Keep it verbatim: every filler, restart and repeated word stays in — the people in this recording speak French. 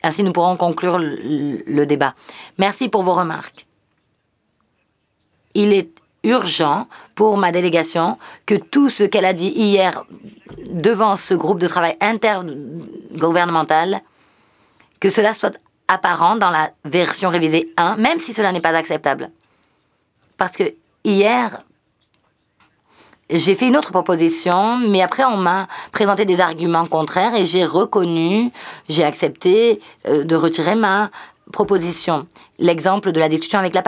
Ainsi, nous pourrons conclure le, le débat. Merci pour vos remarques. Il est urgent pour ma délégation que tout ce qu'elle a dit hier devant ce groupe de travail intergouvernemental, que cela soit apparent dans la version révisée un, même si cela n'est pas acceptable. Parce que hier, j'ai fait une autre proposition, mais après on m'a présenté des arguments contraires et j'ai reconnu, j'ai accepté euh, de retirer ma proposition. L'exemple de la discussion avec la